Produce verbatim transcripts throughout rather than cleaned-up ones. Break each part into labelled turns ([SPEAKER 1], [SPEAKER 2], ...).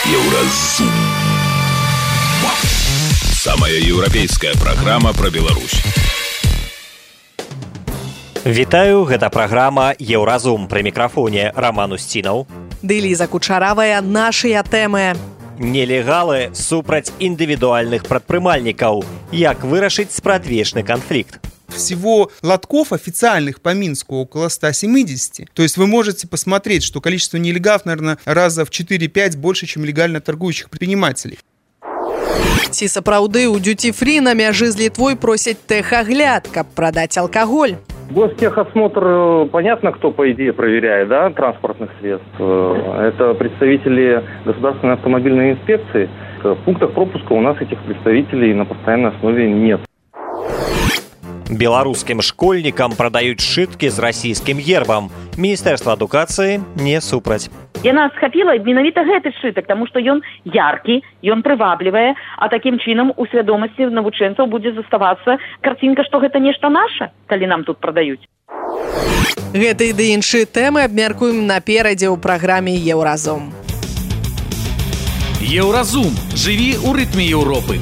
[SPEAKER 1] Еўразум. Самая еўрапейская праграма пра Беларусь.
[SPEAKER 2] Вітаю, гэта праграма Еўразум. Пры мікрафоне Роман Устінаў.
[SPEAKER 3] Ды Ліза Кучаравая, нашыя тэмы.
[SPEAKER 2] Нелегалы супраць індывідуальных прадпрымальнікаў. Як вырашыць спрадвечны канфликт?
[SPEAKER 4] Всего лотков официальных по Минску около ста семидесяти. То есть вы можете посмотреть, что количество нелегалов, наверное, раза в четыре-пять больше, чем легально торгующих предпринимателей.
[SPEAKER 3] Ці сапраўды ў дьюти-фри на мяжы з Літвой просяць тэхагляд, каб прадаць алкаголь?
[SPEAKER 5] Гостехосмотр, понятно, кто, по идее, проверяет, да, транспортных средств. Это представители Государственной автомобильной инспекции. В пунктах пропуска у нас этих представителей на постоянной основе нет.
[SPEAKER 2] Беларускім школьнікам прадаюць сшыткі з расійскім гербам. Міністэрства адукацыі не супраць.
[SPEAKER 6] Яна схапіла менавіта гэты сшытак, таму што ён яркі, ён прываблівае, а такім чынам у свядомасці навучэнцаў будзе заставацца карцінка, што гэта нешта наша, калі нам тут прадаюць.
[SPEAKER 3] Гэты ды іншыя тэмы абмяркуем наперадзе ў праграме Еўразум.
[SPEAKER 7] Еўразум. Жыві ў рытме Еўропы.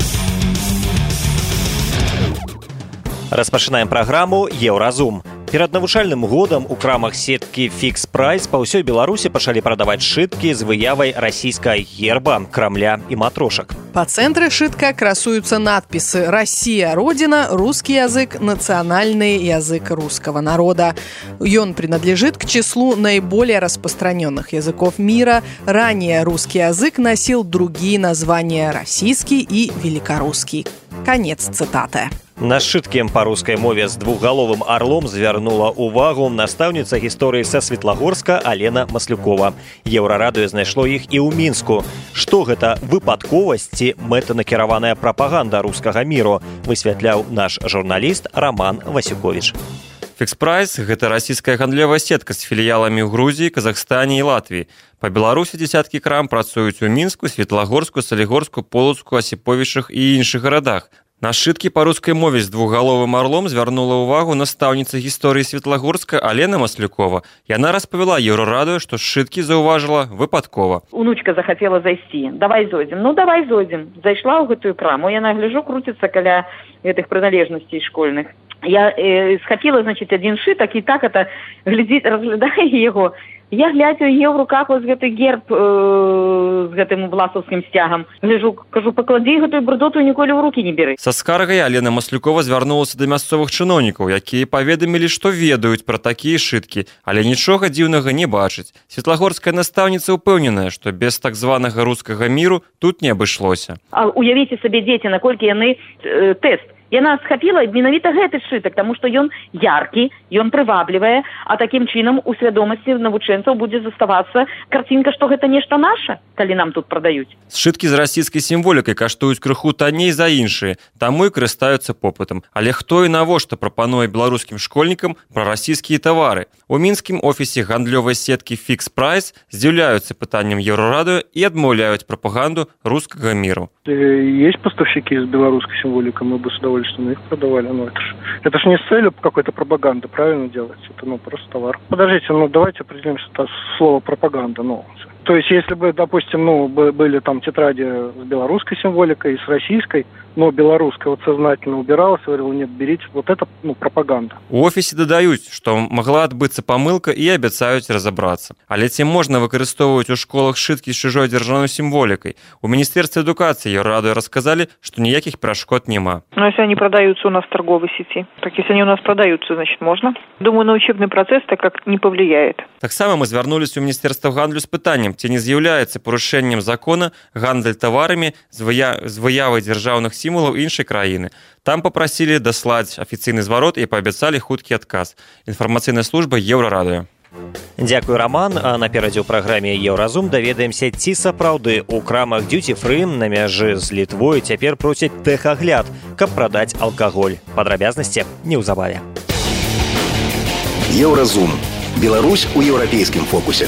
[SPEAKER 2] Распачынаем праграму Еўразум. Перад навучальным годам у крамах сеткі Fix Price па ўсёй Беларусі пачалі прадаваць сшыткі з выявай расійскага герба, крамля і матрошак.
[SPEAKER 3] Па цэнтры сшытка красуюцца надпісы «Россия – Родина», «Русский язык», «Национальный язык русского народа». Он принадлежит к числу наиболее распространенных языков мира. Ранее русский язык носил другие названия – российский и великорусский. Конец цитаты.
[SPEAKER 2] На сшыткі па рускай мове з двухгаловым арлом звярнула ўвагу настаўніца гісторыі са Светлагорска Алена Маслюкова. Еўрарадыё знайшло іх і ў Мінску. Што гэта выпадковасць ці мэтанакіраваная прапаганда рускага міру, высвятляў наш журналіст Роман Васюковіч.
[SPEAKER 8] Fix Price – гэта расійская гандлёвая сетка з філіяламі ў Грузіі, Казахстане і Латвіі. Па Беларусі дзесяткі крам працуюць у Мінску, Светлагорску, Салігорску, Полацку, Асіповічах і іншых гарадах. На сшыткі па рускай мове з двухгаловым арлом звярнула ўвагу настаўніца гісторыі Светлагорска Алена Маслюкова. Яна распавяла Еўрарадыё, што сшыткі заўважыла выпадкова.
[SPEAKER 6] Унучка захацела зайсці. Давай зойдзем. Ну, давай зойдзем. Зайшла ў гэтую краму. Яна, гляжу, круціцца каля гэтых прыналежнасцей школьных. Я э, схапіла, значит, один сшытак, і так это глядзіць, разглядае яго. Я глядзю, є ў руках вось гэты герб э, з гэтым власаўскім сцягам. Гляжу, кажу, пакладзі гэтую брудоту ніколі ў рукі не бяры.
[SPEAKER 8] Са скаргай Алена Маслюкова звярнулася да мясцовых чыноўнікаў, якія паведамілі, што ведаюць пра такія сшыткі, але нічога дзіўнага не бачаць. Светлагорская настаўніца ўпэўненая, што без так званага рускага міру тут не абышлося.
[SPEAKER 6] А уявіце сабе, дзеці, наколькі яны э, тэст. Яна схапіла менавіта гэты сшытак, таму што ён яркі, ён прываблівае, а такім чынам у свядомасці навучэнцаў будзе заставацца карцінка, што гэта нешта наша, калі нам тут прадаюць.
[SPEAKER 8] Сшыткі з расійскай сімволікай каштуюць крыху танней за іншыя, таму і карыстаюцца попытам. Але хто і навошта прапануе беларускім школьнікам пра расійскія тавары? У мінскім офісе гандлёвай сеткі Fix Price здзіўляюцца пытанням Еўрарадыё і адмаўляюць прапаганду рускага міру.
[SPEAKER 9] Есть поставщики с белорусской символикой, мы бы с удовольствием их продавали, но это ж, это ж не с целью какой-то пропаганды, правильно делать, это ну просто товар. Подождите, ну давайте определим, что это слово пропаганда, ну. То есть, если бы, допустим, ну, были там тетради с белорусской символикой и с российской, но белорусская вот сознательно убиралась, говорила, нет, берите, вот это, ну, пропаганда.
[SPEAKER 8] У офісе дадаюць, што магла адбыцца памылка і абяцаюць разабрацца. Але ці можна выкарыстоўваць у школах сшыткі з чужой дзяржаўнай сімволікай? У Міністэрстве адукацыі Еўрарадыё расказалі, што ніякіх перашкод няма.
[SPEAKER 10] Но если они продаются у нас в торговой сети, так если они у нас продаются, значит, можно. Думаю, на учебный процесс так как не повлияет.
[SPEAKER 8] Таксама мы звярнуліся ў Міністэрства гандлю з пытаннем, ці не з'яўляецца парушэннем закона гандаль таварамі з выявай дзяржаўных сімвалаў іншай краіны. Там папрасілі даслаць афіцыйны зварот і паабяцалі хуткі адказ. Інфармацыйная служба Еўрарадыё.
[SPEAKER 2] Дзякуй, Роман. А наперадзе ў праграме Еўразум даведаемся, ці сапраўды ў крамах дьюти-фри на мяжы з Літвой цяпер просяць тэхагляд, каб прадаць алкаголь. Падрабязнасці неўзабаве.
[SPEAKER 1] Еўразум. Беларусь у еўрапейскім фокусе.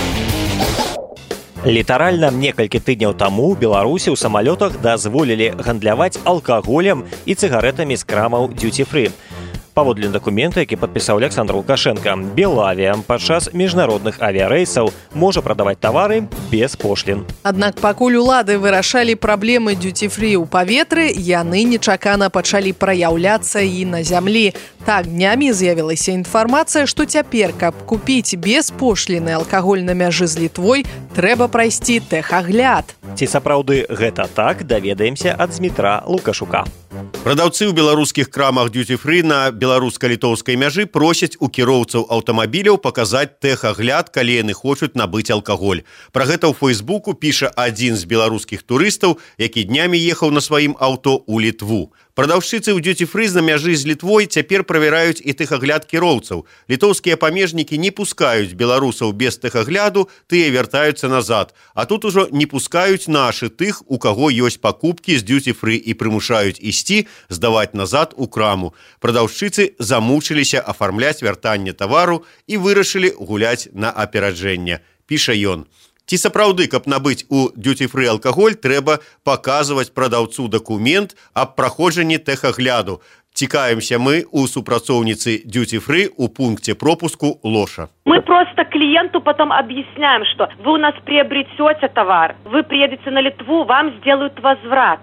[SPEAKER 2] Літаральна некалькі тыдняў таму ў Беларусі ў самалётах дазволілі гандляваць алкаголем і цыгаретамі з крамаў дьюти-фри. Паводле дакумента, які падпісаў Александр Лукашенко, Белавія падчас міжнародных авіярэйсаў можа прадаваць тавары без пошлін.
[SPEAKER 3] Аднак пакуль улады вырашалі праблемы дьюти-фрі ў паветры, яны нечакана пачалі праяўляцца і на зямлі. Так, днямі з'явілася інфармацыя, што цяпер, каб купіць без пошліны алкаголь на мяжы з Літвой, трэба прайсці тэхагляд.
[SPEAKER 2] Ці сапраўды гэта так, даведаемся ад Змітра Лукашука.
[SPEAKER 11] Прадаўцы ў беларускіх крамах дьюти-фрі на беларуска-літоўскай мяжы просяць у кіроўцаў аўтамабіляў паказаць тэхагляд, калі яны хочуць набыць алкаголь. Пра гэта ў Фейсбуку піша адзін з беларускіх турыстаў, які днямі ехаў на сваім аўто ў Літву. Прадаўшчыцы ў дьюти-фрі на мяжы з Літвой цяпер правяраюць і тэхагляд кіроўцаў. Літоўскія памежнікі не пускаюць беларусаў без тэхагляду, тыя вяртаюцца назад. А тут ужо не пускаюць нашы тых, у каго ёсць пакупкі з дьюти-фрі і прымушаюць ісці здаваць назад у краму. Прадаўшчыцы замучыліся афармляць вяртанне тавару і вырашылі гуляць на апераджэнне, піша ён. Ці сапраўды, каб набыць у дьюти-фрі алкаголь, трэба паказваць прадаўцу дакумент аб праходжанні тэхагляду. Цікаемся мы у супрацоўніцы дьюти-фрі у пункте пропуску Лоша.
[SPEAKER 12] Мы просто клиенту потом объясняем, что вы у нас приобретете товар, вы приедете на Литву, вам сделают возврат,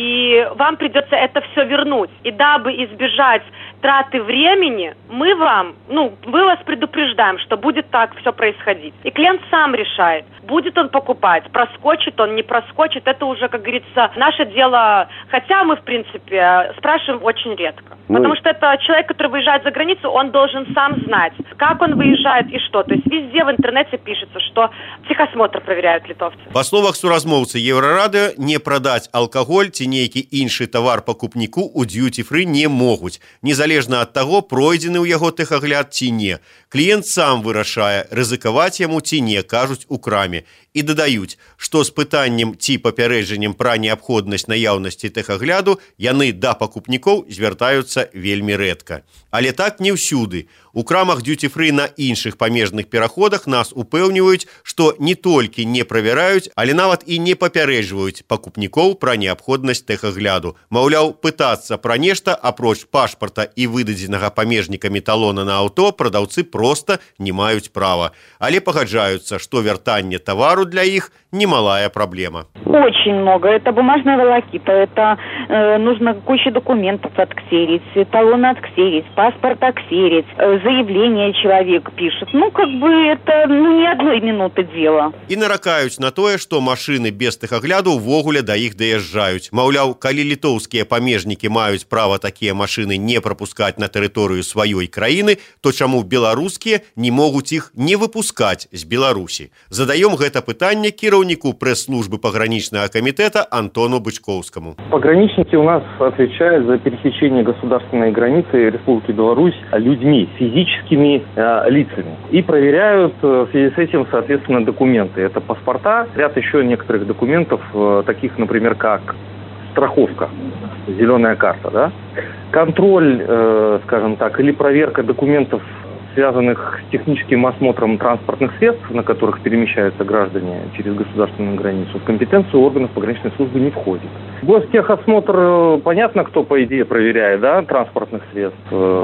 [SPEAKER 12] и вам придется это все вернуть. И дабы избежать траты времени, мы вам, ну, мы вас предупреждаем, что будет так все происходить. И клиент сам решает, будет он покупать, проскочит он, не проскочит, это уже, как говорится, наше дело. Хотя мы, в принципе, спрашиваем очень редко. Ну, потому что это человек, который выезжает за границу, он должен сам знать, как он выезжает и что. То есть везде в интернете пишется, что техосмотр проверяют литовцы.
[SPEAKER 11] Па словах суразмоўцы Еўрарадыё, не прадаць алкаголь ці нейкі іншы тавар пакупніку ў дьюти-фрі не могуць, незалежна ад таго, пройдзены ў яго тэхагляд ці не. Кліент сам вырашае, рызыкаваць яму ці не, кажуць у краме. І дадаюць, што з пытаннем ці папярэджаннем пра неабходнасць наяўнасці тэхагляду яны да пакупнікоў звяртаюцца вельмі рэдка. Але так не ўсюды. У крамах дьюти-фрі на іншых памежных пераходах нас упэўніваюць, што не толькі не правяраюць, але нават і не папярэджваюць пакупнікоў пра неабходнасць тэхагляду. Маўляў, пытацца пра нешта, апроч пашпарта і выдадзенага памежнікамі талона на аўто, прадаўцы проста не маюць права. Але пагаджаюцца, што вяртанне тавару для их немалая проблема.
[SPEAKER 6] Очень много. Это бумажная волокита, это э, нужно кучу документов отксерить, талоны отксерить, паспорт отксерить, э, заявление человек пишет. Ну, как бы это ну, не одной минуты дело.
[SPEAKER 11] И наракаюць на тое, што машины без тэхагляду ўвогуле да іх даязджаюць. Маўляў, калі літоўскія памежнікі маюць права такія машины не пропускать на тэрыторыю сваёй краіны, то чаму беларускія не могуць іх не выпускаць з Беларусі? Задаём гэта пытанне кіраўніку прэс-службы паграничного комитета Антону Бычковскому.
[SPEAKER 5] Пограничники у нас отвечают за пересечение государственной границы Республики Беларусь людьми, физическими э, лицами. И проверяют э, в связи с этим, соответственно, документы. Это паспорта, ряд еще некоторых документов, э, таких, например, как страховка, зеленая карта, да? Контроль, э, скажем так, или проверка документов, связанных с техническим осмотром транспортных средств, на которых перемещаются граждане через государственную границу, в компетенцию органов пограничной службы не входит. Гостехосмотр, понятно, кто по идее проверяет, да, транспортных средств.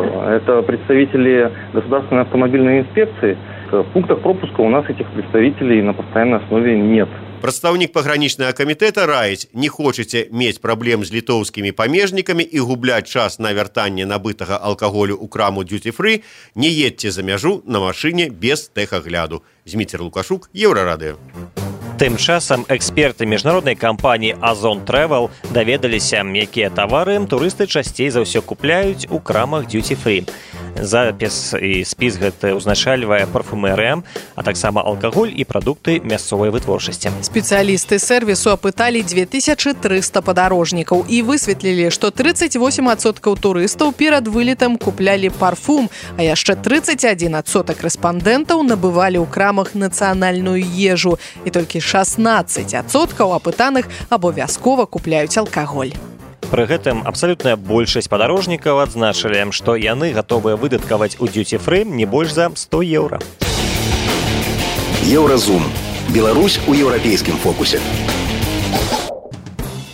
[SPEAKER 5] Это представители Государственной автомобильной инспекции. В пунктах пропуска у нас этих представителей на постоянной основе нет.
[SPEAKER 11] Прадстаўнік пагранічнага камітэта раіць, не хочаце мець праблем з літоўскімі памежнікамі і губляць час на вяртанне набытага алкаголю ў краму дьюти-фрі, не едьце за мяжу на машыне без тэхагляду. Зміцер Лукашук, Еўрарадыё.
[SPEAKER 2] Тым часам эксперты міжнароднай кампаніі Озон Travel даведаліся, якія тавары турысты часцей за ўсё купляюць у крамах дьюти-фрі. Запіс і спіс гэты ўзначальвае парфумерыя, а таксама алкаголь і прадукты мясцовай вытворчасці.
[SPEAKER 3] Спецыялісты сервісу апыталі дзве тысячы трыста падарожнікаў і высветлілі, што тридцать восемь адсоткаў турыстаў перад вылетам куплялі парфум, а яшчэ тридцать один адсотак рэспандэнтаў набывалі ў крамах нацыянальную ежу, і толькі шестнадцать адсоткаў апытаных абавязкова купляюць алкаголь.
[SPEAKER 2] Пры гэтым абсалютная большасць падарожнікаў адзначылі, што яны гатовыя выдаткаваць у дьюти-фрі не больш за сто еўра.
[SPEAKER 1] Еўразум. Беларусь у еўрапейскім фокусе.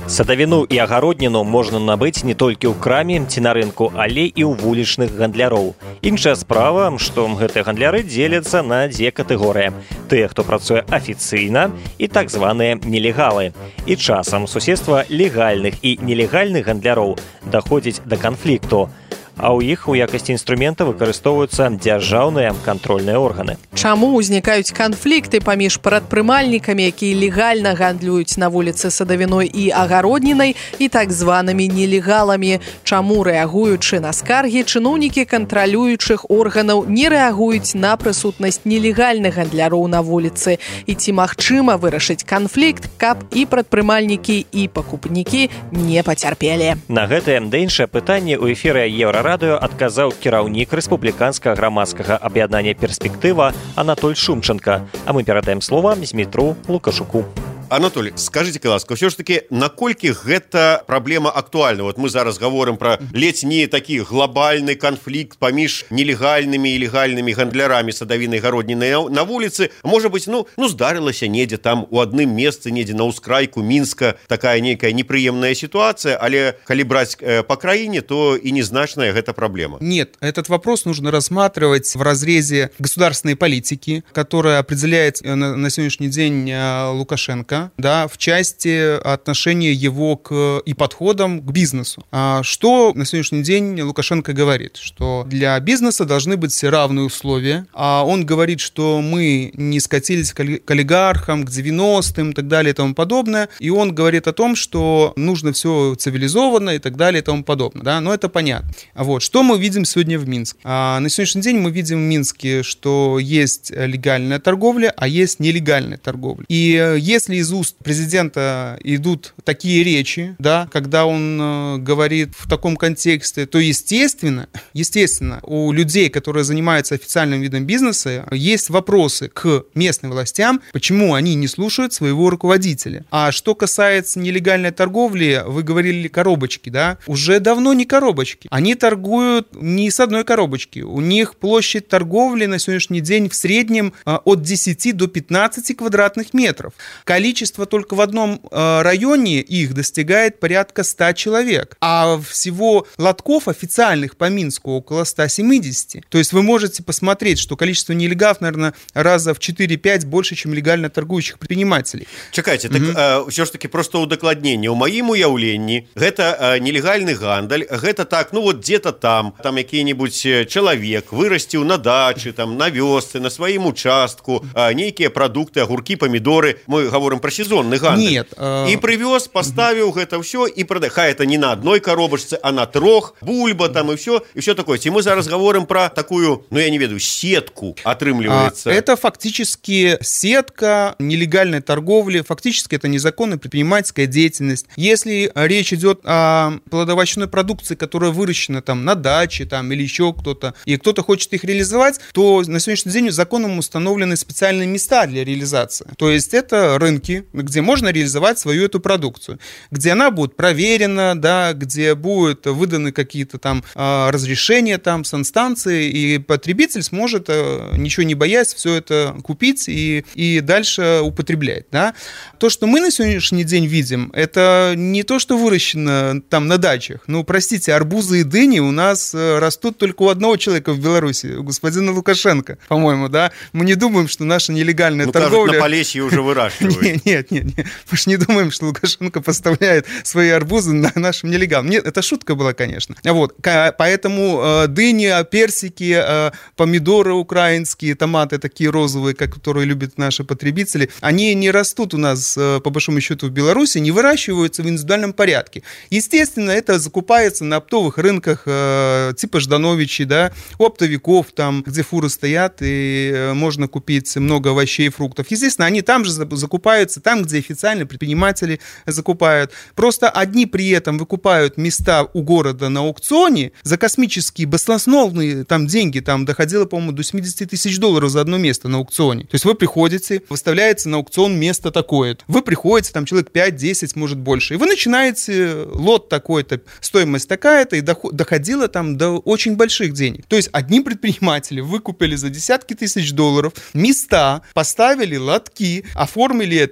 [SPEAKER 2] Садавіну і агародніну можна набыць не толькі ў краме ці на рынку, але і ў вулічных гандляроў. Іншая справа, што гэтыя гандляры дзеляцца на дзве катэгорыі. Тыя, хто працуе афіцыйна, і так званыя нелегалы. І часам суседства легальных і нелегальных гандляроў даходзіць да канфлікту. А ў іх у якасці інструмента выкарыстоўваюцца дзяржаўныя кантрольныя органы.
[SPEAKER 3] Чаму ўзнікаюць канфлікты паміж прадпрымальнікамі, якія легальна гандлююць на вуліцы Садавіной і Агароднінай, і так званымі нелегаламі? Чаму, рэагуючы на скаргі, чыноўнікі кантралюючых органаў не рэагуюць на прысутнасць нелегальных гандляроў на вуліцы? І ці магчыма вырашыць канфлікт, каб і прадпрымальнікі, і пакупнікі не пацярпелі?
[SPEAKER 2] На гэтае да іншае пытанне ў эфіры Еўра радыё адказаў кіраўнік рэспубліканскага грамадскага аб'яднання «Перспектыва» Анатоль Шумченко. А мы перадаем слова Змітру Лукашуку.
[SPEAKER 11] Анатолий, скажите, ласка, все ж таки, наколькі гэта праблема актуальна? Вот мы зараз говорим про ледзь не такі глобальны канфлікт паміж нелегальнымі і легальнымі гандлярамі садавіны гародніны на вуліцы. Можа быть, ну, ну здарылася недзе там у адным месцы, недзе на ўскрайку Мінска такая нейкая непрыемная ситуация, але калі браць э, по краіне, то и незначная гэта проблема.
[SPEAKER 4] Нет, этот вопрос нужно рассматривать в разрезе государственной политики, которая определяет на, на сегодняшний день Лукашенко, да, в части отношения его к, и подходам к бизнесу. А что на сегодняшний день Лукашенко говорит? Что для бизнеса должны быть все равные условия. А он говорит, что мы не скатились к олигархам, к девяностым и так далее и тому подобное. И он говорит о том, что нужно все цивилизованно и так далее и тому подобное. Да? Но это понятно. Вот. Что мы видим сегодня в Минске? А на сегодняшний день мы видим в Минске, что есть легальная торговля, а есть нелегальная торговля. И если из уст президента идут такие речи, да, когда он э, говорит в таком контексте, то естественно, естественно, у людей, которые занимаются официальным видом бизнеса, есть вопросы к местным властям, почему они не слушают своего руководителя. А что касается нелегальной торговли, вы говорили коробочки, да, уже давно не коробочки. Они торгуют не с одной коробочки. У них площадь торговли на сегодняшний день в среднем э, от десяти до пятнадцати квадратных метров. Количество только в одном э, районе их достигает порядка ста человек, а всего лотков официальных по Минску около ста семидесяти. То есть вы можете посмотреть, что количество нелегав, наверное, раза в четыре-пять больше, чем легально торгующих предпринимателей.
[SPEAKER 11] Чакайте, так mm-hmm. э, все ж таки просто удакладнение. У маім уяўленні гэта э, нелегальны гандаль, гэта так, ну вот где-то там, там які-нибудь человек вырасціў на дачы, там на вёсцы, на сваім участку, э, нейкія продукты, огурки, помидоры. Мы говорим про сезонный гандаль.
[SPEAKER 4] Нет. Э...
[SPEAKER 11] И привез, поставил угу. это все и продал. Хай это не на одной коробочке, а на трех, бульба там и все, и все такое. И мы зараз говорим про такую, ну я не веду, сетку отрымливается.
[SPEAKER 4] А, это фактически сетка нелегальной торговли, фактически это незаконная предпринимательская деятельность. Если речь идет о плодоовощной продукции, которая выращена там на даче там, или еще кто-то, и кто-то хочет их реализовать, то на сегодняшний день законом установлены специальные места для реализации. То есть это рынки, где можно реализовать свою эту продукцию, где она будет проверена, да, где будут выданы какие-то там э, разрешения там санстанции, и потребитель сможет, э, ничего не боясь, все это купить и, и дальше употреблять. Да. То, что мы на сегодняшний день видим, это не то, что выращено там на дачах. Ну, простите, арбузы и дыни у нас растут только у одного человека в Беларуси, у господина Лукашенко, по-моему, да. Мы не думаем, что наша нелегальная
[SPEAKER 11] ну,
[SPEAKER 4] торговля...
[SPEAKER 11] Ну, на Полесье уже выращивают.
[SPEAKER 4] Нет, нет, нет, нет. Мы же не думаем, что Лукашенко поставляет свои арбузы на нашим нелегалам. Нет, это шутка была, конечно. Вот. Поэтому э, дыни, персики, э, помидоры украинские, томаты такие розовые, которые любят наши потребители, они не растут у нас, э, по большому счету, в Беларуси, не выращиваются в индивидуальном порядке. Естественно, это закупается на оптовых рынках э, типа Ждановичей, да, оптовиков, там, где фуры стоят, и э, можно купить много овощей и фруктов. Естественно, они там же закупаются, там, где официально предприниматели закупают. Просто одни при этом выкупают места у города на аукционе за космические, баснословные там деньги, там доходило, по-моему, до семидесяти тысяч долларов за одно место на аукционе. То есть вы приходите, выставляется на аукцион место такое-то. Вы приходите, там человек пять-десять, может больше, и вы начинаете лот такой-то, стоимость такая-то, и доходило там до очень больших денег. То есть одни предприниматели выкупили за десятки тысяч долларов места, поставили лотки, оформили это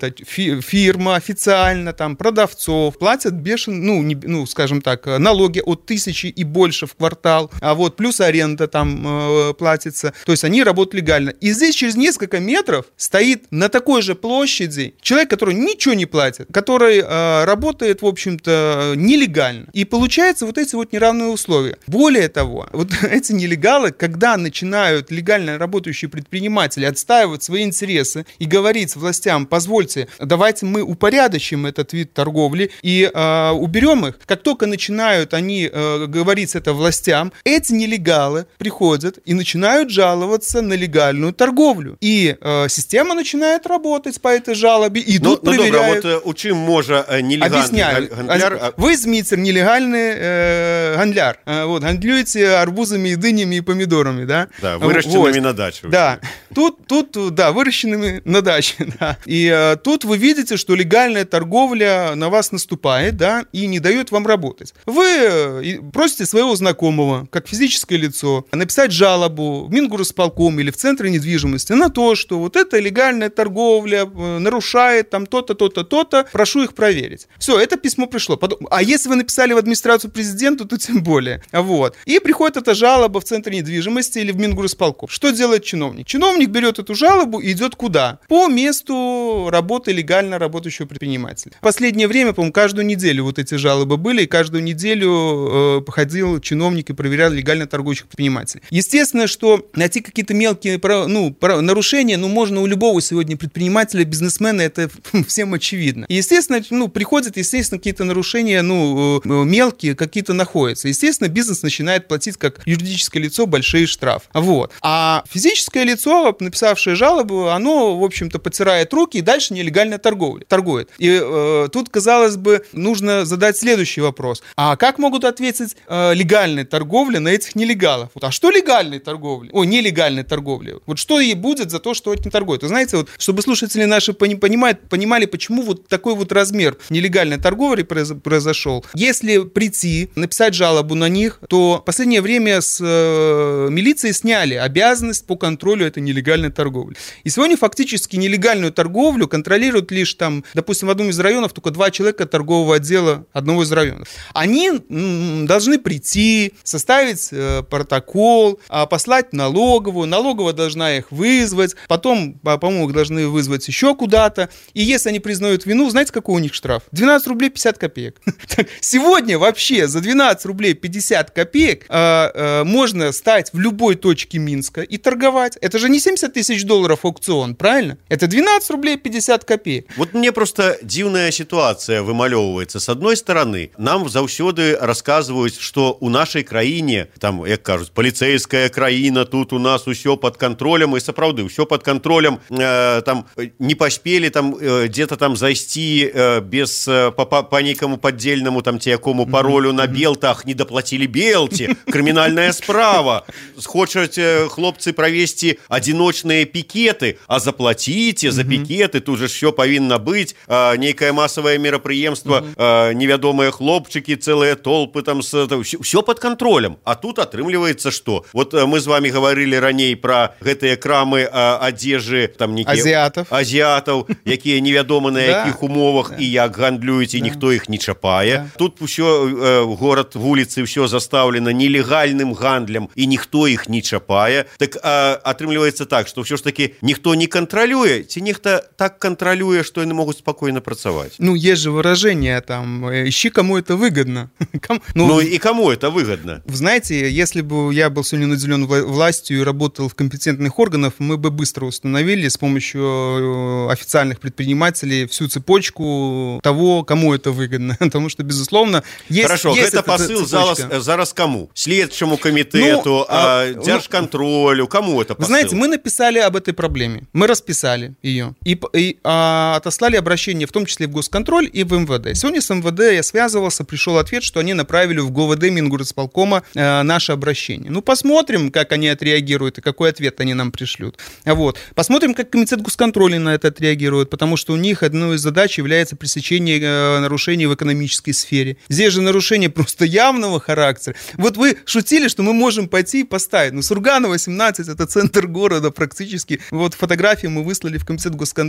[SPEAKER 4] какая-то фи- фирма официально, там, продавцов, платят бешеные, ну, не, ну, скажем так, налоги от тысячи и больше в квартал, а вот плюс аренда там э, платится. То есть они работают легально. И здесь через несколько метров стоит на такой же площади человек, который ничего не платит, который э, работает, в общем-то, нелегально. И получается вот эти вот неравные условия. Более того, вот эти нелегалы, когда начинают легально работающие предприниматели отстаивать свои интересы и говорить властям: позвольте, давайте мы упорядочим этот вид торговли и э, уберем их. Как только начинают они э, говорить это властям, эти нелегалы приходят и начинают жаловаться на легальную торговлю. И э, система начинает работать по этой жалобе, идут,
[SPEAKER 11] ну,
[SPEAKER 4] проверяют.
[SPEAKER 11] Ну, добре, вот у чим може нелегальний гандляр...
[SPEAKER 4] Вы, Зміцер, нелегальный э, гандляр. Э, вот, гандлюете арбузами, дынями и помидорами, да?
[SPEAKER 11] Да, выращенными вот. На даче.
[SPEAKER 4] Да, тут, тут, да, выращенными на даче, да. И э, тут вы видите, что легальная торговля на вас наступает, да, и не дает вам работать. Вы э, просите своего знакомого, как физическое лицо, написать жалобу в Мингорисполком или в Центр недвижимости на то, что вот эта легальная торговля э, нарушает там то-то, то-то, то-то, прошу их проверить. Все, это письмо пришло. А если вы написали в администрацию президента, то тем более. Вот. И приходит эта жалоба в Центр недвижимости или в Мингорисполком. Что делает чиновник? Чиновник берет эту жалобу и идет куда? По месту работы легально работающего предпринимателя. В последнее время, по-моему, каждую неделю вот эти жалобы были, и каждую неделю э, походил чиновник и проверял легально торгующих предпринимателей. Естественно, что найти какие-то мелкие ну, нарушения, ну, можно у любого сегодня предпринимателя, бизнесмена, это всем очевидно. И, естественно, ну, приходят, естественно, какие-то нарушения, ну, мелкие, какие-то находятся. Естественно, бизнес начинает платить как юридическое лицо большие штрафы. Вот. А физическое лицо, написавшее жалобу, оно, в общем-то, потирает руки и дальше нелегально торговля, торгует. И э, тут, казалось бы, нужно задать следующий вопрос. А как могут ответить э, легальные торговли на этих нелегалов? Вот, а что легальной торговли? О, нелегальной торговли. Вот что ей будет за то, что они торгуют? Вы знаете, вот, чтобы слушатели наши понимают, понимали, почему вот такой вот размер нелегальной торговли произошел. Если прийти, написать жалобу на них, то в последнее время с э, милиции сняли обязанность по контролю этой нелегальной торговли. И сегодня фактически нелегальную торговлю контролируют лишь там, допустим, в одном из районов только два человека торгового отдела одного из районов. Они м, должны прийти, составить э, протокол, э, послать налоговую, налоговая должна их вызвать, потом, по-моему, их должны вызвать еще куда-то. И если они признают вину, знаете, какой у них штраф? двенадцать рублей пятьдесят копеек. Сегодня вообще за двенадцать рублей пятьдесят копеек э, э, можно стать в любой точке Минска и торговать. Это же не семьдесят тысяч долларов аукцион, правильно? Это двенадцать рублей пятьдесят копеек.
[SPEAKER 11] Вот мне просто дзіўная ситуация вымалёўваецца. С одной стороны, нам заўсёды рассказывают, что у нашей краіне, там, як кажуць, полицейская краіна, тут у нас усё под контролем, и сапраўды, усё под контролем, э, там, не поспели там э, где-то там зайсці э, без э, по, по, по нейкаму поддельному там ці якому паролю на белтах, не доплатили белти, криминальная справа. Хочуць э, хлопцы провести одиночные пикеты, а заплатите за пикеты, тут же все повинно быть, э, нейкое массовое мерапрыемство, э, невядомые хлопчики, целые толпы там, все под контролем. А тут атрымліваецца, что вот э, мы с вами говорили раней про гэтыя крамы э, одежды там некие
[SPEAKER 4] азиатов,
[SPEAKER 11] азиатов, якія невядома на якіх умовах і як гандлююць, і ніхто іх не чапае. Тут ўсё э, город, вуліцы, ўсё заставлено нелегальным гандлем, і ніхто іх не чапае. Так э, атрымліваецца так, что ўсё ж таки ніхто не контролюе, ці нехта так контролюе, что яны могуць спокойно працаваць.
[SPEAKER 4] Ну, есть же выражение там, ищи, кому это выгодно.
[SPEAKER 11] ну, ну и кому это выгодно?
[SPEAKER 4] Вы знаете, если бы я был сегодня наделен властью и работал в компетентных органах, мы бы быстро установили с помощью официальных предпринимателей всю цепочку того, кому это выгодно. Потому что, безусловно, есть...
[SPEAKER 11] Хорошо,
[SPEAKER 4] есть
[SPEAKER 11] это посыл зараз, зараз кому? Следчему комитету, ну, а, Держконтролю, ну, кому это посыл?
[SPEAKER 4] Вы знаете, мы написали об этой проблеме, мы расписали ее и, и а, отослали обращение в том числе в Госконтроль и в эм вэ дэ. Сегодня с эм вэ дэ я связывался, пришел ответ, что они направили в ГОВД Мингорисполкома э, наше обращение. Ну, посмотрим, как они отреагируют и какой ответ они нам пришлют. Вот. Посмотрим, как комитет Госконтроля на это отреагирует, потому что у них одной из задач является пресечение э, нарушений в экономической сфере. Здесь же нарушение просто явного характера. Вот вы шутили, что мы можем пойти и поставить. Ну, Сурганова, семнадцать, это центр города практически. Вот фотографии мы выслали в комитет Госконтроля в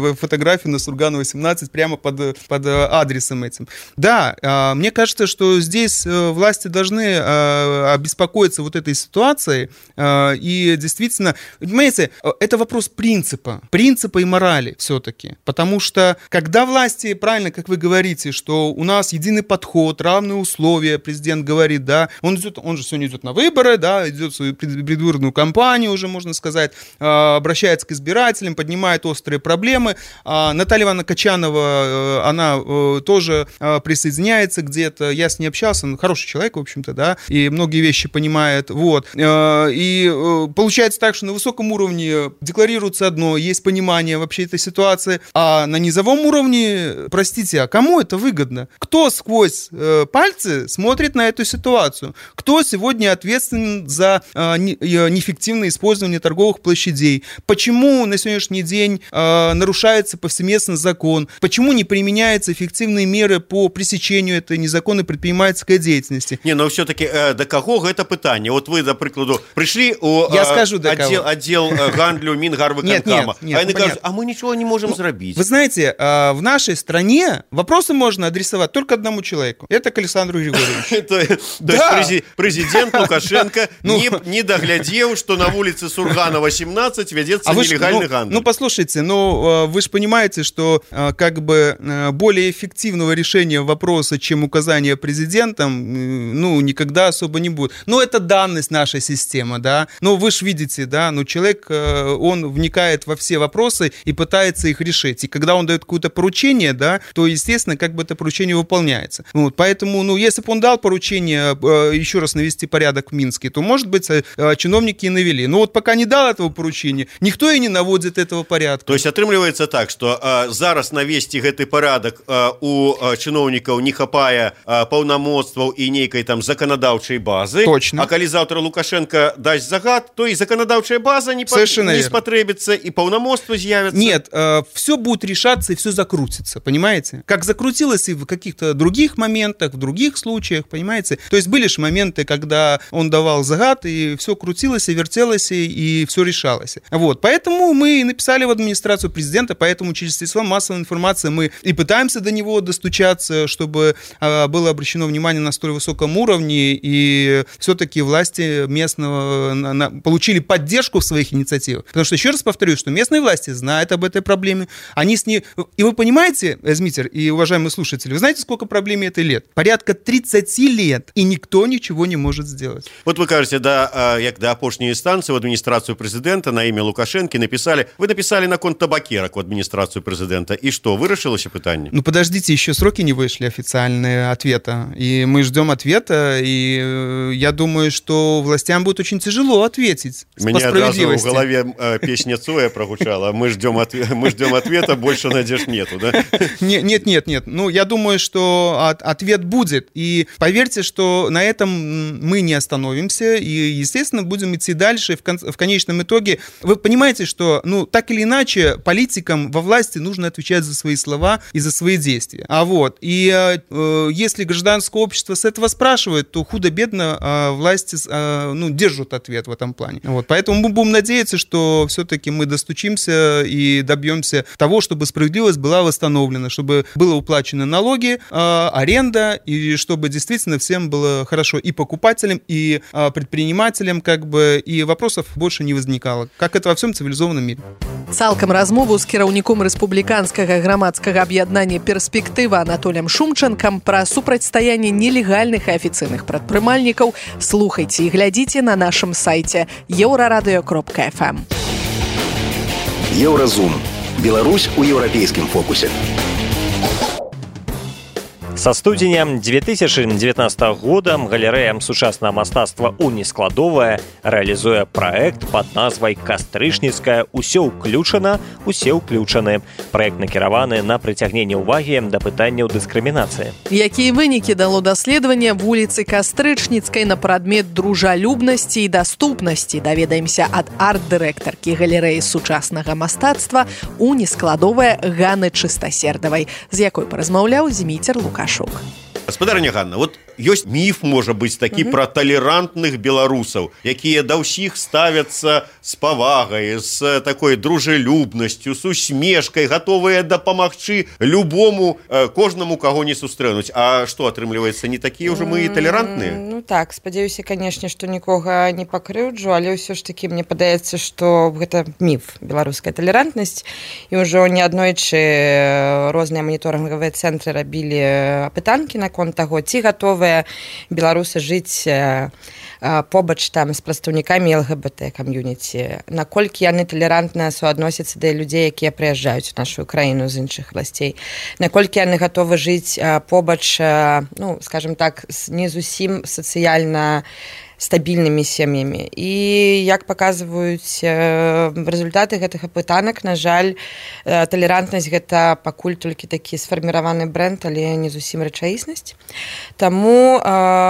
[SPEAKER 4] фотографию на Сурганова восемнадцать прямо под, под адресом этим. Да, мне кажется, что здесь власти должны обеспокоиться вот этой ситуацией, и действительно, понимаете, это вопрос принципа, принципа и морали все-таки, потому что когда власти, правильно, как вы говорите, что у нас единый подход, равные условия, президент говорит, да, он идет, он же сегодня идет на выборы, да, идет в свою предвыборную кампанию уже, можно сказать, обращается к избирателям, поднимает острые проблемы. Наталья Ивановна Качанова, она тоже присоединяется где-то, я с ней общался, он хороший человек, в общем-то, да, и многие вещи понимает, вот. И получается так, что на высоком уровне декларируется одно, есть понимание вообще этой ситуации, а на низовом уровне, простите, а кому это выгодно? Кто сквозь пальцы смотрит на эту ситуацию? Кто сегодня ответственен за неэффективное использование торговых площадей? Почему на сегодняшний день нарушается повсеместно закон? Почему не применяются эффективные меры по пресечению этой незаконной предпринимательской деятельности?
[SPEAKER 11] Не, но все-таки э, до кого это питание? Вот вы, до прикладу, пришли у э,
[SPEAKER 4] Я скажу, до
[SPEAKER 11] отдел,
[SPEAKER 4] кого.
[SPEAKER 11] отдел э, гандлю Мингарвыконкама,
[SPEAKER 4] нет, нет, нет,
[SPEAKER 11] а они
[SPEAKER 4] ну,
[SPEAKER 11] кажут, а мы ничего не можем
[SPEAKER 4] ну,
[SPEAKER 11] сделать.
[SPEAKER 4] Вы знаете, э, в нашей стране вопросы можно адресовать только одному человеку. Это к Александру Григорьевичу.
[SPEAKER 11] То есть президент Лукашенко не доглядел, что на улице Сурганова семнадцать ведется нелегальный гандаль.
[SPEAKER 4] Ну, послушайте, ну, вы же понимаете, что как бы более эффективного решения вопроса, чем указание президентом, ну, никогда особо не будет. Ну, это данность нашей системы, да. Ну, вы же видите, да, ну, человек, он вникает во все вопросы и пытается их решить. И когда он дает какое-то поручение, да, то, естественно, как бы это поручение выполняется. Вот, поэтому, ну, если бы он дал поручение еще раз навести порядок в Минске, то, может быть, чиновники и навели. Но вот пока не дал этого поручения, никто и не наводит этого порядка.
[SPEAKER 11] То есть атрымліваецца так, что э, зараз навесці гэты парадак э, у э, чыноўнікаў не хапае э, паўнамоцтваў і нейкай там заканадаўчай базы.
[SPEAKER 4] Точно.
[SPEAKER 11] А калі завтра Лукашенко дасць загад, то и законодавчая база не, по, не спотребится, и полномочства з'явятся.
[SPEAKER 4] Нет, э, все будет решаться и все закрутится, понимаете? Как закрутилось и в каких-то других моментах, в других случаях, понимаете? То есть были же моменты, когда он давал загад, и все крутилось и вертелось, и все решалось. Вот, поэтому мы написали в администрацию президента, поэтому через средства массовой информации мы и пытаемся до него достучаться, чтобы э, было обращено внимание на столь высоком уровне, и все-таки власти местного на, на, получили поддержку в своих инициативах. Потому что, еще раз повторюсь, что местные власти знают об этой проблеме, они с ней... И вы понимаете, Эзмитер и уважаемые слушатели, вы знаете, сколько проблеме этой лет? Порядка тридцать лет, и никто ничего не может сделать.
[SPEAKER 11] Вот вы кажете, да, як до апошняй инстанции в администрацию президента на имя Лукашенко написали, вы написали на конт табакерок в администрацию президента, и что, вырашилось питание?
[SPEAKER 4] Ну, подождите, еще сроки не вышли официальные ответа, и мы ждем ответа, и я думаю, что властям будет очень тяжело ответить по справедливости.
[SPEAKER 11] Мне в голове э, песня Цоя прогучала, мы ждем, от... мы ждем ответа, больше надежд нету, да?
[SPEAKER 4] Нет, нет, нет, нет. Ну, я думаю, что от, ответ будет, и поверьте, что на этом мы не остановимся, и, естественно, будем идти дальше, в, кон... в конечном итоге. Вы понимаете, что, ну, так или иначе, политикам во власти нужно отвечать за свои слова и за свои действия. А вот, и э, если гражданское общество с этого спрашивает, то худо-бедно э, власти э, ну, держат ответ в этом плане. Вот, поэтому мы будем надеяться, что все-таки мы достучимся и добьемся того, чтобы справедливость была восстановлена, чтобы было уплачены налоги, э, аренда, и чтобы действительно всем было хорошо и покупателям, и э, предпринимателям, как бы, и вопросов больше не возникало, как это во всем цивилизованном мире.
[SPEAKER 3] Цалкам размову з кіраўніком рэспубліканскага грамадскага аб'яднання «Перспектыва» Анатолием Шумченком пра супрацьстаянне нелегальных і афіцыйных прадпрымальнікаў слухайце і глядзіце на нашым сайце еўрарадыё кропка эф эм.
[SPEAKER 1] Еўразум. Беларусь у еўрапейскім фокусе.
[SPEAKER 2] Со студзеня две тысячи девятнадцатого года галерэя сучаснага мастацтва «Унискладовая» реализуе проект под назвай «Кастрычніцкая. Усё ўключана, усе ўключаны». Проект накіраваны на прыцягненне ўвагі да пытанняў дыскрымінацыі.
[SPEAKER 3] Якія вынікі дало даследаванне вуліцы Кастрычніцкай на прадмет дружалюбнасці і даступнасці, даведаемся ад арт-дырэктаркі галерэі сучаснага мастацтва «Унискладовая» Ганны Чыстасердавай, з якой паразмаўляў Зміцер Лукашук.
[SPEAKER 11] Гаспадарыня Ганна, вот ёсць міф, можа быць, такі mm-hmm. пра талерантных беларусаў, якія да ўсіх ставяцца з павагай, з такой дружелюбнасцю, з усмешкай, гатовыя дапамагчы любому, э, кожнаму, каго не сустрэнуць. А што, атрымліваецца, не такія ўжо мы і талерантныя?
[SPEAKER 13] Mm, ну так, спадзяюся, канешне, што нікога не пакрыўджу, але ўсё ж такі мне падаецца, што гэта міф, беларуская талерантнасць, і ўжо не аднойчы розныя маніторынгавыя цэнтры рабілі апытанкі наконт таго, ці гатовыя беларусы жыць побач там з прадстаўнікамі эл гэ бэ тэ кам'юніці, наколькі яны талерантна суадносяцца да людзей, якія прыязджаюць у нашу краіну з іншых абласцей, наколькі яны гатовы жыць побач, ну, скажем так, з не зусім сацыяльна стабільнымі сем'ямі. І як паказваюць результаты гэтых апытанак, на жаль, талерантнасць гэта пакуль толькі такі сфарміраваны брэнд, але не зусім рэчаіснасць. Таму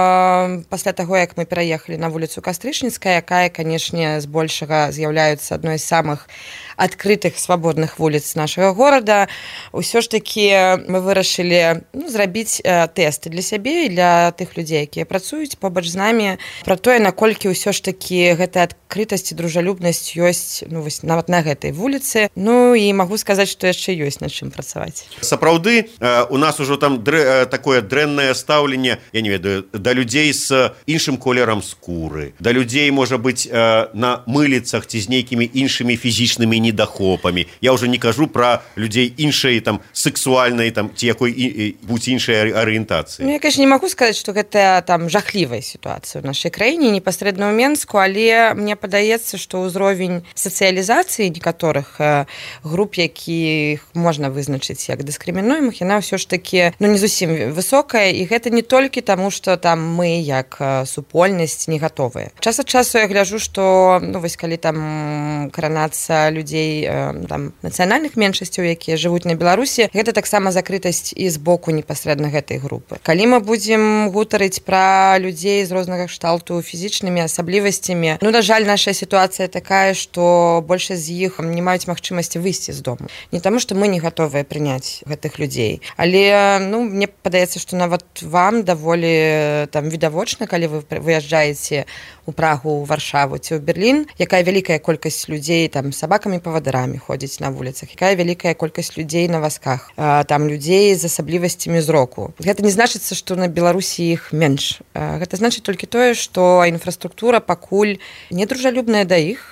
[SPEAKER 13] э, пасля таго, як мы пераехалі на вуліцу Кастрычніцкая, якая, канешне, збольшага з'яўляецца адной з самых адкрытых свабодных вуліц нашага горада, ўсё ж такі мы вырашылі, ну, зрабіць э, тэсты для сябе і для тых людзей, якія працуюць побач з намі, пра тое, наколькі ўсё ж такі гэтая адкрытасць і дружалюбнасць ёсць, ну, вось, нават на гэтай вуліцы. Ну і магу сказаць, што яшчэ ёсць над чым працаваць.
[SPEAKER 11] Сапраўды, у нас ужо там дрэ, такое дрэннае стаўленне, я не ведаю, да людзей з іншым колерам скуры, да людзей, можа быць, на мыліцах ці з нейкімі іншымі фізічнымі недахопамі. Я ўжо не кажу пра людзей іншай там сексуальнай там ці якой-будзь іншай арыентацыі.
[SPEAKER 13] Ну, я, конечно, не магу сказаць, што гэта там жахлівая сітуацыя ў нашай краіне, непасрэдна ў Менску, але мне падаецца, што ўзровень сацыялізацыі некаторых груп, якіх можна вызначыць як дыскрымінуемых, яна ўсё ж такі, ну, не зусім высокая, і гэта не толькі таму, што там мы як супольнасць не гатовыя. Час ад часу я гляджу, што, ну, вось калі там каранацца людзей там нацыянальных меншасцяў, якія жывуць на Беларусі, гэта таксама закрытасць і з боку непасрэдна гэтай групы. Калі мы будзем гутарыць пра людзей з рознага кшталту фізічнымі асаблівасцямі, ну, на жаль, наша сітуацыя такая, што большасць з іх не маюць магчымасці выйсці з дому. Не таму, што мы не гатовыя прыняць гэтых людзей, але, ну, мне падаецца, што нават вам даволі там відавочна, калі вы выязджаеце у Прагу, у Варшаву ці ў Берлін, якая вялікая колькасць людзей там сабакамі-павадарамі ходзіць на вуліцах, якая вялікая колькасць людзей на вазках, там людзей з асаблівасцямі зроку. Гэта не значыцца, што на Беларусі іх менш. Гэта значыць толькі тое, што інфраструктура пакуль недружалюбная да іх,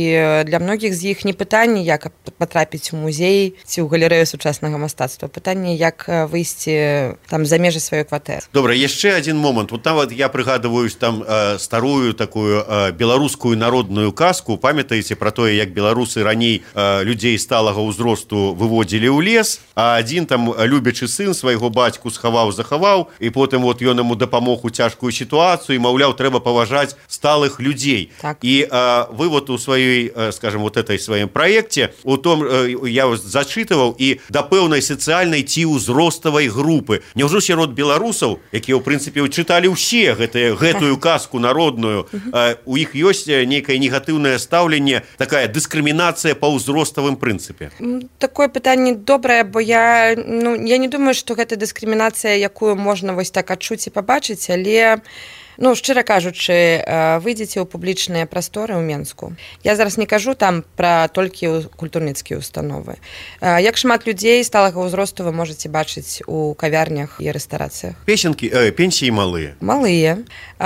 [SPEAKER 13] і для многіх з іх не пытанне, як патрапіць у музей ці ў галерэю сучаснага мастацтва, пытанне, як выйсці там за межы сваёй кватэры.
[SPEAKER 11] Добра, яшчэ адзін момант. Вот нават я прыгадываю там э, старую такую э, беларускую народную казку. Памятаеце пра тое, як беларусы раней э, людзей сталага ўзросту выводзілі ў лес, а адзін там любячы сын свайго бацьку схаваў, захаваў, і потым вот ён яму дапамог у цяжкую сітуацыю, і, маўляў, трэба паважаць сталых людзей.
[SPEAKER 13] Так.
[SPEAKER 11] І э, вы вот у сваёй, э, скажем, вот этой сваім праекце, у том э, я зачытываў, і да пэўнай сацыяльнай ці ўзроставай групы. Няўжо сярод беларусаў, якія, ў прынцыпе, чыталі ўсе гэтыя, гэтую казку народную, э, у іх ёсць нейкае негатыўнае стаўленне, такая дыскрымінацыя па ўзроставым прынцыпе?
[SPEAKER 13] Такое пытанне добрае, бо я, ну, я не думаю, што гэта дыскрымінацыя, якую можна вось так адчуць і пабачыць, але, ну, шчыра кажучы, выйдзеце ў публічныя прасторы ў Менску. Я зараз не кажу там пра толькі культурніцкія установы. Як шмат людзей сталага ўзросту вы можаце бачыць у кавярнях і рэстарацыях.
[SPEAKER 11] Песенкі, э, пенсіі малыя.
[SPEAKER 13] Малыя.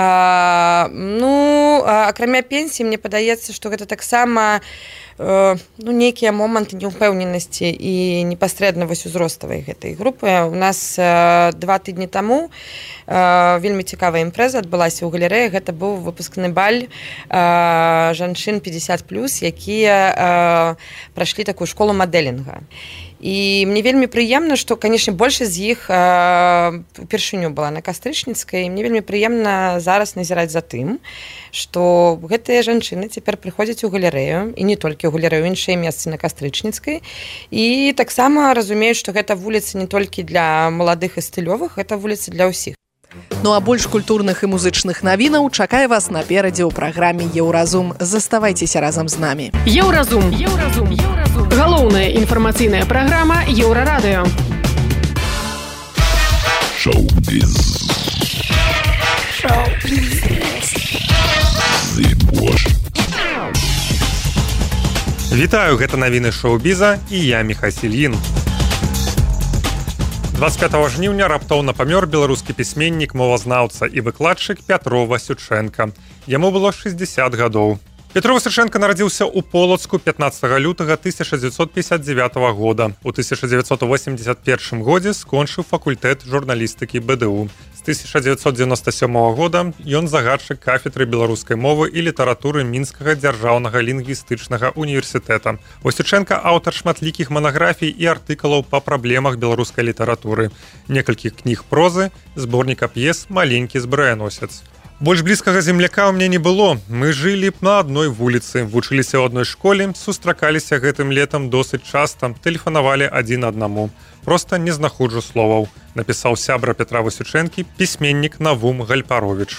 [SPEAKER 13] А, ну, акрамя пенсіі, мне падаецца, што гэта таксама э, ну, нейкія моманты неўпэўненасці і непасрэдна вось узроставай гэтай групы. У нас э, два тыдні таму э, вельмі цікавая імпрэза адбылася ў галерэі. Гэта быў выпускны баль э, жанчын пятьдесят плюс, якія э, прайшлі такую школу мадэлінга. І мне вельмі прыемна, што, канешне, большасць з іх э, упершыню была на Кастрычніцкай, і мне вельмі прыемна зараз назіраць за тым, што гэтыя жанчыны цяпер прыходзяць у галерэю, і не толькі ў галерэю, іншыя месцы на Кастрычніцкай, і таксама разумеюць, што гэта вуліца не толькі для маладых і стылёвых, гэта вуліца для ўсіх.
[SPEAKER 3] Ну а больш культурных і музычных навінаў чакае вас наперадзе ў праграме «Еўразум». Заставайцеся разам з намі.
[SPEAKER 14] Еўразум. Еўразум. Еўразум. Галоўная інфармацыйная праграма Еўрарадыё.
[SPEAKER 15] Шоу-біз. Шоу-біз.
[SPEAKER 16] Вітаю, гэта навіны шоу-біза і я Міхась Ільін. двадцять пятага жніўня раптоўна памёр беларускі пісьменнік, мовазнаўца і выкладчык Пятро Васючэнка. Яму было шэсцьдзесят гадоў. Пятро Васючэнка нарадзіўся ў Полацку пятнаццатага лютага тысяча дзевяцьсот пятьдесят девятого года. У тысяча дзевяцьсот восемьдесят первым годзе скончыў факультэт журналістыкі бэ дэ у. З тысяча дзевяцьсот девяносто сёмого года ён загадчык кафедры беларускай мовы і літаратуры Мінскага дзяржаўнага лінгвістычнага універсітэта. Васючэнка аўтар шматлікіх манаграфій і артыкулаў па праблемах беларускай літаратуры. Некалькіх кніг прозы, зборніка п'ес «Маленькі збраяносец». Больш блізкага земляка ў мне не было. Мы жылі б на адной вуліцы, вучыліся ў адной школе, сустракаліся гэтым летам досыць часта, тэлефанавалі адзін аднаму. Проста не знаходжу словаў, напісаў сябра Пятра Васючэнкі, пісьменнік Навум Гальпаровіч.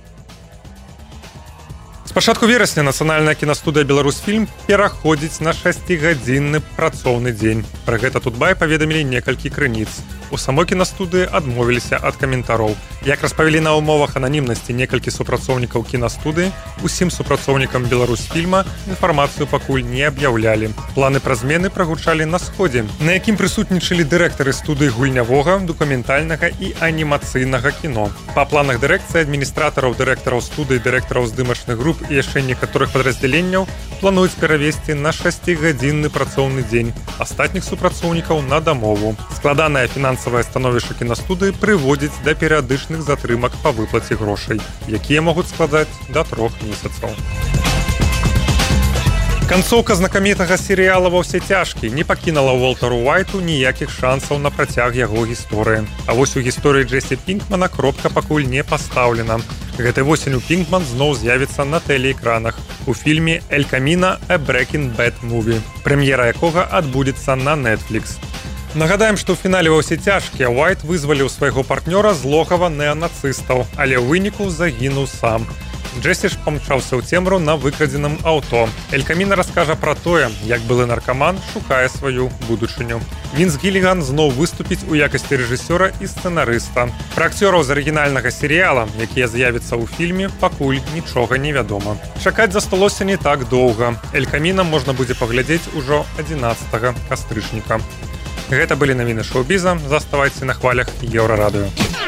[SPEAKER 16] З пачатку верасня нацыянальная кінастудыя «Беларусьфільм» пераходзіць на шасцігадзінны працоўны дзень. Пра гэта Тутбай паведамілі некалькі крыніц. У самой кінастудыі адмовіліся ад каментароў. Як распавялі на ўмовах ананімнасці некалькі супрацоўнікаў кінастудыі, усім супрацоўнікам «Беларусьфільма» інфармацыю пакуль не аб'яўлялі. Планы пра змены прагучалі на сходзе, на якім прысутнічалі дырэктары студыі гульнявога, дакументальнага і анімацыйнага кіно. Па планах дырэкцыі адміністратараў, дырэктараў студыі, дырэктараў здымачных груп і яшчэ некаторых падраздзяленняў плануюць перавесці на шасцігадзінны працоўны дзень, астатніх супрацоўнікаў на дамову. Складанае фінансавае становішча кінастудыі прыводзіць да перыядычных затрымак па выплаце грошай, якія могуць складаць да трох месяцаў. Канцоўка знакамітага серыяла «Во ўсе цяжкі» не пакінула Уолтару Уайту ніякіх шансаў на працяг яго гісторыі. А вось у гісторыі Джесі Пінкмана кропка пакуль не пастаўлена. Гэтай восенню Пінкман зноў з'явіцца на тэлеэкранах у фільме «Эль Каміно – A Breaking Bad Movie», прэм'ера якога адбудзецца на Netflix. Нагадаем, што ў фінале «Во ўсе цяжкія» Уайт вызваліў свайго партнёра з логава неанацыстаў, але ў выніку загінуў сам. Джесі ж памчаўся ў цемру на выкрадзеным аўто. Эль Каміно раскажа пра тое, як былы наркаман шукае сваю будучыню. Вінс Гіліган зноў выступіць у якасці рэжысёра і сцэнарыста. Пра акцёраў з арыгінальнага серыяла, якія з'явяцца ў фільме, пакуль нічога не вядома. Чакаць засталося не так доўга. Эль Каміно можна будзе паглядзець ужо адзінаццатага кастрычніка. Гэта былі навіны шоу-біза. Заставайце на хвалях Еўрарадыё.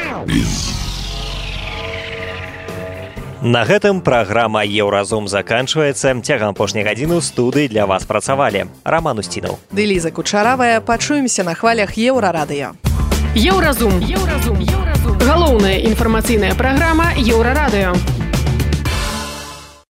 [SPEAKER 2] На гэтым праграма «Еўразум» заканчваецца. Цягам апошняй гадзіны ў студыі для вас працавалі Раман Устінаў
[SPEAKER 3] ды Ліза Кучаравая. Пачуемся на хвалях Еўрарадыё.
[SPEAKER 14] Еўразум. Еўразум. Еўразум. Галоўная інфармацыйная праграма Еўрарадыё.